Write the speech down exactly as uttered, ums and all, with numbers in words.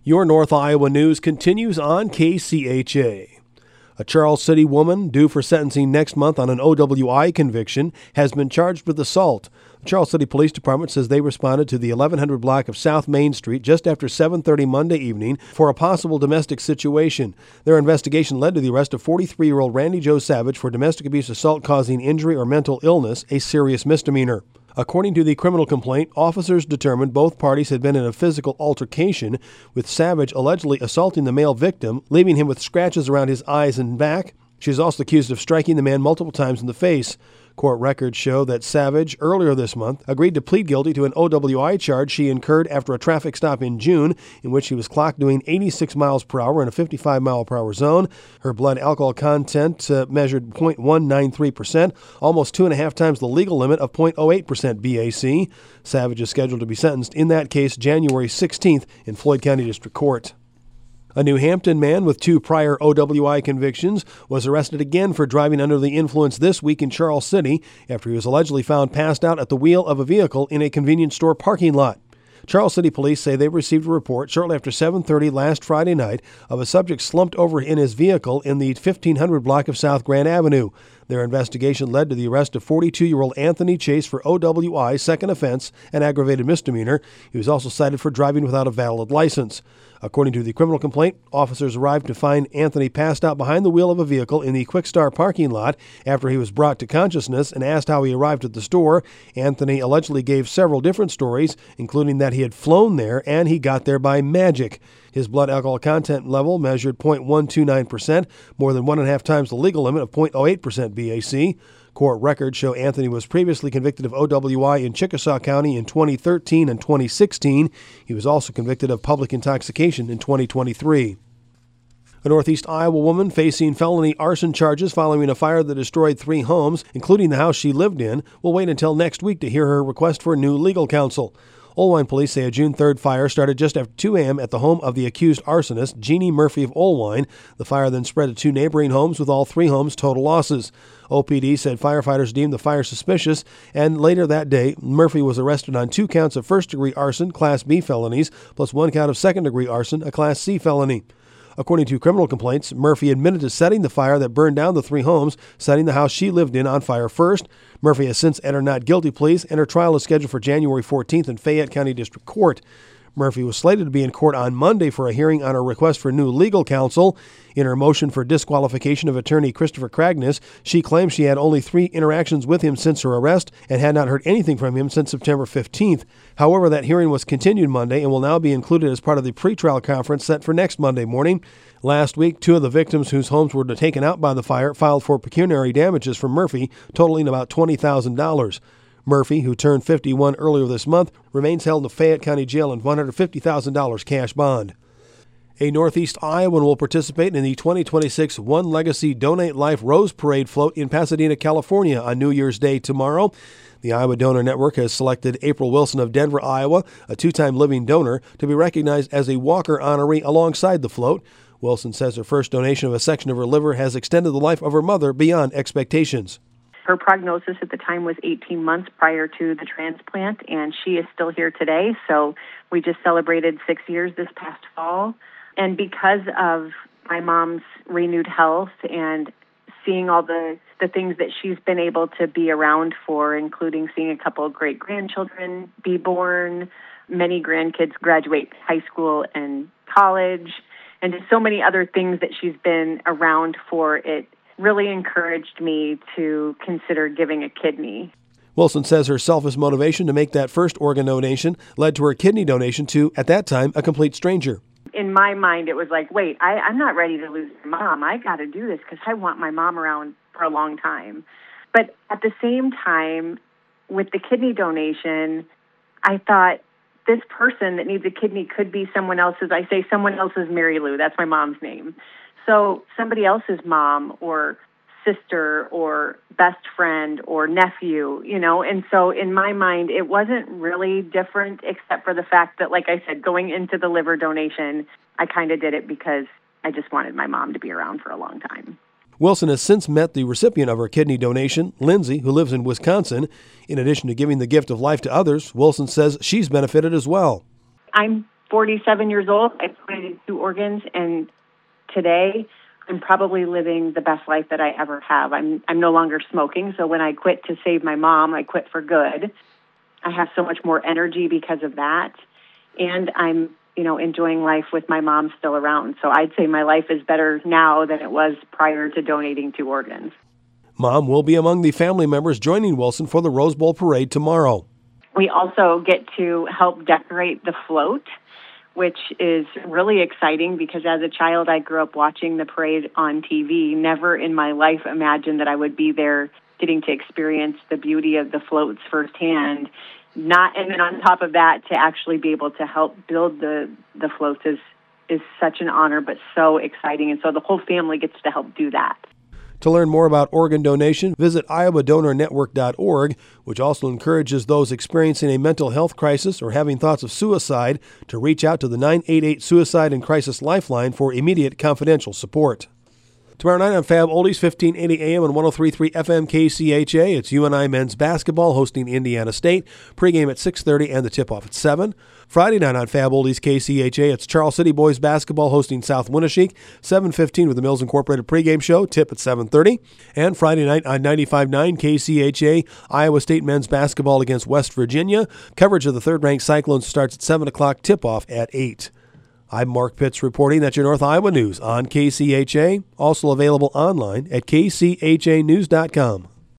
Your North Iowa news continues on K C H A. A Charles City woman due for sentencing next month on an O W I conviction has been charged with assault. The Charles City Police Department says they responded to the eleven hundred block of South Main Street just after seven thirty Monday evening for a possible domestic situation. Their investigation led to the arrest of forty-three-year-old Randy Joe Savage for domestic abuse assault causing injury or mental illness, a serious misdemeanor. According to the criminal complaint, officers determined both parties had been in a physical altercation, with Savage allegedly assaulting the male victim, leaving him with scratches around his eyes and back. She is also accused of striking the man multiple times in the face. Court records show that Savage, earlier this month, agreed to plead guilty to an O W I charge she incurred after a traffic stop in June, in which she was clocked doing eighty-six miles per hour in a fifty-five mile per hour zone. Her blood alcohol content uh, measured zero point one nine three percent, almost two and a half times the legal limit of zero point zero eight percent B A C. Savage is scheduled to be sentenced in that case January sixteenth in Floyd County District Court. A New Hampton man with two prior O W I convictions was arrested again for driving under the influence this week in Charles City after he was allegedly found passed out at the wheel of a vehicle in a convenience store parking lot. Charles City police say they received a report shortly after seven thirty last Friday night of a subject slumped over in his vehicle in the fifteen hundred block of South Grand Avenue. Their investigation led to the arrest of forty-two-year-old Anthony Chase for O W I, second offense, and aggravated misdemeanor. He was also cited for driving without a valid license. According to the criminal complaint, officers arrived to find Anthony passed out behind the wheel of a vehicle in the Quick Star parking lot after he was brought to consciousness and asked how he arrived at the store. Anthony allegedly gave several different stories, including that he had flown there and he got there by magic. His blood alcohol content level measured zero point one two nine percent, more than one and a half times the legal limit of zero point zero eight percent B A C. Court records show Anthony was previously convicted of O W I in Chickasaw County in twenty thirteen and twenty sixteen. He was also convicted of public intoxication in twenty twenty-three. A Northeast Iowa woman facing felony arson charges following a fire that destroyed three homes, including the house she lived in, will wait until next week to hear her request for new legal counsel. Olwine police say a June third fire started just after two a.m. at the home of the accused arsonist, Jeannie Murphy of Olwine. The fire then spread to two neighboring homes, with all three homes total losses. O P D said firefighters deemed the fire suspicious, and later that day, Murphy was arrested on two counts of first-degree arson, Class B felonies, plus one count of second-degree arson, a Class C felony. According to criminal complaints, Murphy admitted to setting the fire that burned down the three homes, setting the house she lived in on fire first. Murphy has since entered not guilty pleas, and her trial is scheduled for January fourteenth in Fayette County District Court. Murphy was slated to be in court on Monday for a hearing on her request for new legal counsel. In her motion for disqualification of attorney Christopher Cragnis, she claims she had only three interactions with him since her arrest and had not heard anything from him since September fifteenth. However, that hearing was continued Monday and will now be included as part of the pretrial conference set for next Monday morning. Last week, two of the victims whose homes were taken out by the fire filed for pecuniary damages from Murphy, totaling about twenty thousand dollars. Murphy, who turned fifty-one earlier this month, remains held in the Fayette County Jail on one hundred fifty thousand dollars cash bond. A Northeast Iowan will participate in the twenty twenty-six One Legacy Donate Life Rose Parade float in Pasadena, California on New Year's Day tomorrow. The Iowa Donor Network has selected April Wilson of Denver, Iowa, a two-time living donor, to be recognized as a Walker honoree alongside the float. Wilson says her first donation of a section of her liver has extended the life of her mother beyond expectations. Her prognosis at the time was eighteen months prior to the transplant, and she is still here today. So we just celebrated six years this past fall. And because of my mom's renewed health and seeing all the, the things that she's been able to be around for, including seeing a couple of great-grandchildren be born, many grandkids graduate high school and college, and just so many other things that she's been around for, it really encouraged me to consider giving a kidney. Wilson says her selfish motivation to make that first organ donation led to her kidney donation to, at that time, a complete stranger. In my mind, it was like, wait, I, I'm not ready to lose my mom. I got to do this because I want my mom around for a long time. But at the same time, with the kidney donation, I thought this person that needs a kidney could be someone else's. I say someone else's Mary Lou. That's my mom's name. So somebody else's mom or sister or best friend or nephew, you know, and so in my mind, it wasn't really different except for the fact that, like I said, going into the liver donation, I kind of did it because I just wanted my mom to be around for a long time. Wilson has since met the recipient of her kidney donation, Lindsay, who lives in Wisconsin. In addition to giving the gift of life to others, Wilson says she's benefited as well. I'm forty-seven years old. I donated two organs, and today I'm probably living the best life that I ever have. I'm I'm no longer smoking, so when I quit to save my mom, I quit for good. I have so much more energy because of that, and I'm, you know, enjoying life with my mom still around. So I'd say my life is better now than it was prior to donating two organs. Mom will be among the family members joining Wilson for the Rose Bowl parade tomorrow. We also get to help decorate the float, which is really exciting because as a child, I grew up watching the parade on T V. Never in my life imagined that I would be there getting to experience the beauty of the floats firsthand. Not, and then on top of that, to actually be able to help build the, the floats is, is such an honor, but so exciting. And so the whole family gets to help do that. To learn more about organ donation, visit iowa donor network dot org, which also encourages those experiencing a mental health crisis or having thoughts of suicide to reach out to the nine eight eight Suicide and Crisis Lifeline for immediate confidential support. Tomorrow night on Fab Oldies, fifteen eighty A M and one oh three point three F M K C H A, it's U N I men's basketball hosting Indiana State. Pregame at six thirty and the tip-off at seven. Friday night on Fab Oldies K C H A, it's Charles City boys basketball hosting South Winneshiek, seven fifteen with the Mills Incorporated pregame show, tip at seven thirty. And Friday night on ninety-five point nine K C H A, Iowa State men's basketball against West Virginia. Coverage of the third-ranked Cyclones starts at seven o'clock, tip-off at eight. I'm Mark Pitts reporting. That's your North Iowa News on K C H A, also available online at k c h a news dot com.